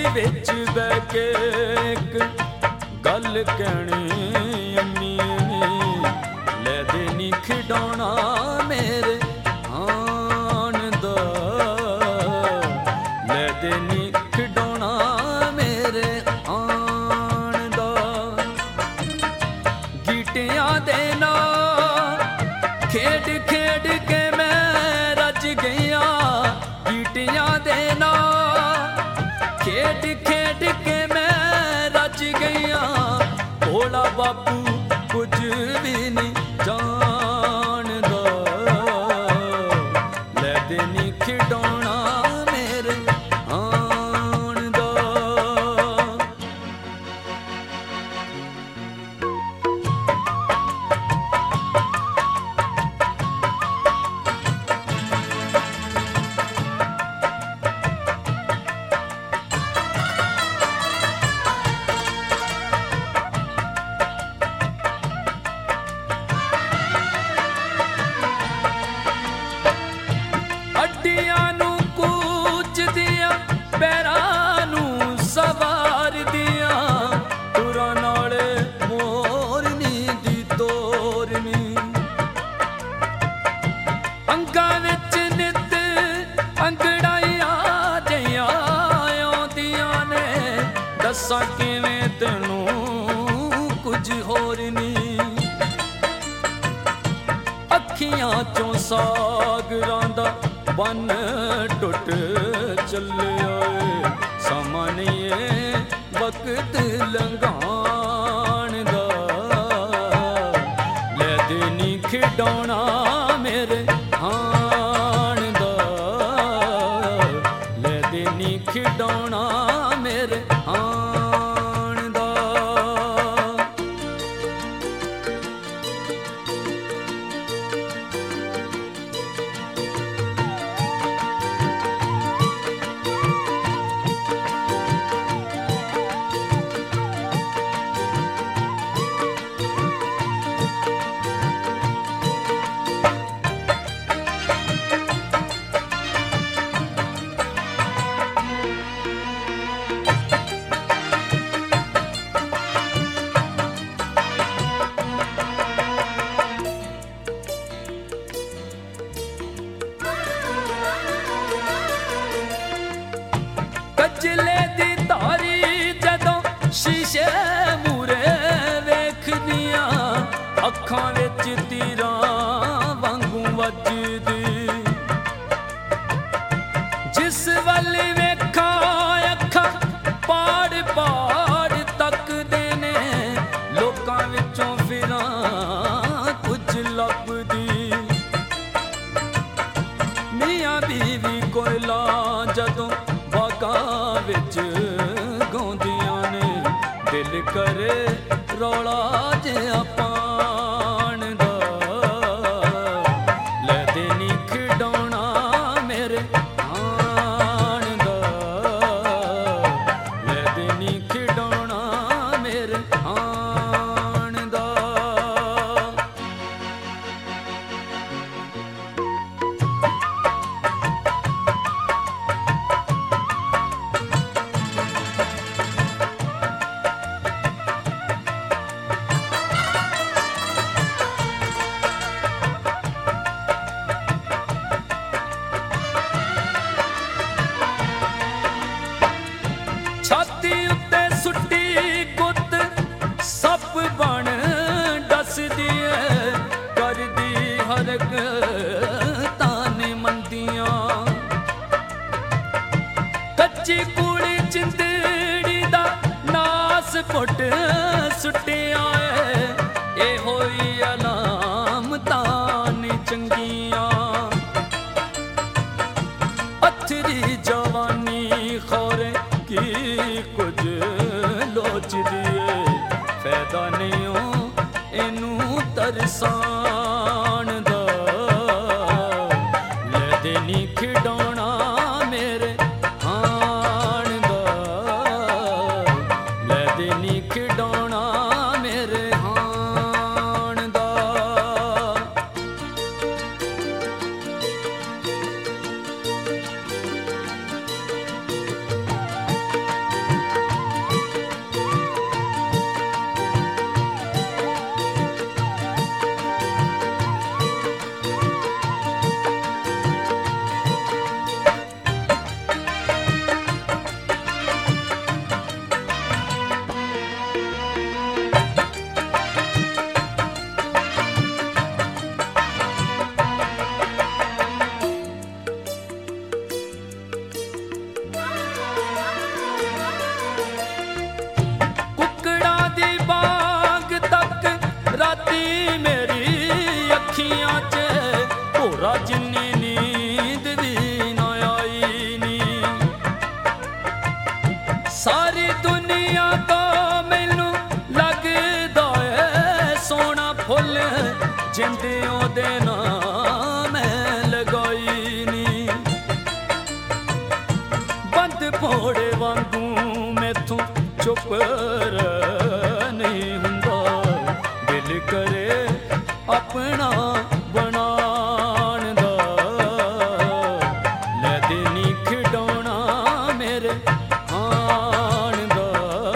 ਵਿੱਚ ਬਹਿ ਕੇ ਇੱਕ ਗੱਲ ਕਹਿਣੀ ਅੰਮੀ ਨੀ, ਲੈ ਦੇ ਨੀ ਖਿਡੌਣਾ ਮੇਰੇ ਆਣ ਦਾ, ਲੈ ਦੇ ਨੀ ਖਿਡੌਣਾ ਮੇਰੇ ਆਣ ਦਾ। ਗੀਟਿਆਂ ਦੇ ਨਾਲ ਖੇਡ ਖੇਡ ਕੇ ਮੈਂ ਰੱਜ ਗਈਆਂ, ਗੀਟਿਆਂ ਦੇ ਨਾਲ ਖੇਡ ਖੇਡ ਕੇ ਮੈਂ ਰੱਜ ਗਈਆਂ। ਭੋਲਾ ਬਾਪੂ ਕੁਝ ਵੀ ਨਹੀਂ ਜਾਣਦਾ, ਲੈ ਦੇ ਨੀ ਖਿਡੌਣਾ ਮੇਰੇ ਆਣ ਦਾ। ਅੱਡੀਆਂ ਨੂੰ ਕੂਚਦੀਆਂ ਪੈਰਾਂ ਨੂੰ ਸਵਾਰਦੀਆਂ, ਤੁਰਾਂ ਨਾਲ ਮੋਰਨੀ ਦੀ ਤੋਰਨੀ। ਅੰਗਾਂ ਵਿੱਚ ਨਿੱਤ ਅੰਗੜਾਈਆਂ ਜਿਹੀਆਂ ਆਉਂਦੀਆਂ ਨੇ, ਦੱਸਾਂ ਕਿਵੇਂ ਤੈਨੂੰ ਕੁਝ ਹੋਰ ਨੀ। ਅੱਖੀਆਂ ਚੋਂ ਸਾਗਰਾਂ ਦਾ ਬੰਨ ਟੁੱਟ ਚੱਲਿਆ ਏ, ਸਮਾਂ ਨਹੀਂ ਏ ਵਕਤ ਲੰਘਾਣ ਦਾ, ਲੈ ਦੇ ਨੀ ਖਿਡੌਣਾ ਮੇਰੇ ਆਣ ਦਾ, ਲੈ ਦੇ ਨੀ ਖਿਡੌਣਾ ਮੇਰੇ ਆਣ ਦਾ। ਕੱਜਲੇ ਦੀ ਧਾਰੀ ਜਦੋਂ ਸ਼ੀਸ਼ੇ ਮੂਰੇ ਵੇਖਦੀਆਂ, ਅੱਖਾਂ ਵਿੱਚ ਤੀਰਾਂ ਵਾਂਗੂ ਵੱਜਦੀ। ਜਿਸ ਵੱਲ ਵੇਖਾਂ ਅੱਖਾਂ ਪਾੜ ਪਾੜ ਤੱਕਦੇ ਨੇ, ਲੋਕਾਂ ਵਿੱਚੋਂ ਫਿਰਾਂ ਕੁਝ ਲੱਭਦੀ। ਮੀਆਂ ਬੀਵੀ ਕੋਇਲਾ ਜਦੋਂ ਬਾਗਾਂ ਵਿੱਚ ਗਾਉਂਦੀਆਂ ਨੇ, ਦਿਲ ਕਰੇ ਰੌਲਾ ਜਿਹਾ ਪਾਣ ਦਾ, ਲੈ ਦੇ ਨੀ ਖਿਡੌਣਾ ਮੇਰੇ ਆਣ ਦਾ, ਲੈ ਦੇ ਨੀ ਖਿਡੌਣਾ ਮੇਰੇ ਆਣ ਦਾ। ਛਾਤੀ ਉੱਤੇ ਸੁੱਟੀ ਗੁੱਤ ਸੱਪ ਬਣ ਡਸਦੀ ਏ, ਕਰਦੀ ਹਰਕਤਾਂ ਨੇ ਮੰਦੀਆਂ। ਕੱਚੀ ਕੂੜੀ ਚਿੰਦੜੀ ਦਾ ਨਾਸ ਪੁੱਟ ਸੁੱਟਿਆ ਏ, ਇਹੋ ਹੀ ਅਲਾਮਤਾਂ ਨੇ ਚੰਗੀਆਂ। ਅਥਰੀ ਜਵਾਨੀ ਖੋਰੇ ਕੀ ਕੁਝ ਲੋਚਦੀ ਏ, ਫਾਇਦਾ ਨਹੀਂ ਓ ਇਹਨੂੰ ਤਰਸਾਣ ਦਾ, ਲੈ ਦੇ ਨੀ ਖਿਡੌਣਾ ਮੇਰੇ ਆਣ ਦਾ, ਲੈ ਦੇ ਨੀ ਖਿਡੌਣਾ ਮੇਰੇ ਆਣ ਦਾ। ਜਿੰਦ ਉਹਦੇ ਨਾਮ ਮੈਂ ਲਗਾਈ ਨੀ ਬੰਦ ਭੋੜੇ ਵਾਂਗੂ ਮੈਥੋਂ ਚੁੱਪ ਨਹੀਂ ਹੁੰਦਾ ਦਿਲ ਕਰੇ ਆਪਣਾ ਬਣਾਉਣ ਦਾ ਲੈ ਦੇ ਨੀ ਖਿਡੌਣਾ ਮੇਰੇ ਆਣ ਦਾ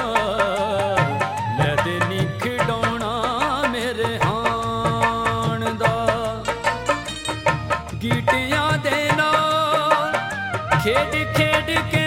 ਲੈ ਦੇ ਨੀ ਖਿਡੌਣਾ ਮੇਰੇ ਆਣ ਦਾ ਗੀਟਿਆਂ ਦੇ ਨਾਲ ਖੇਡ ਖੇਡ ਕੇ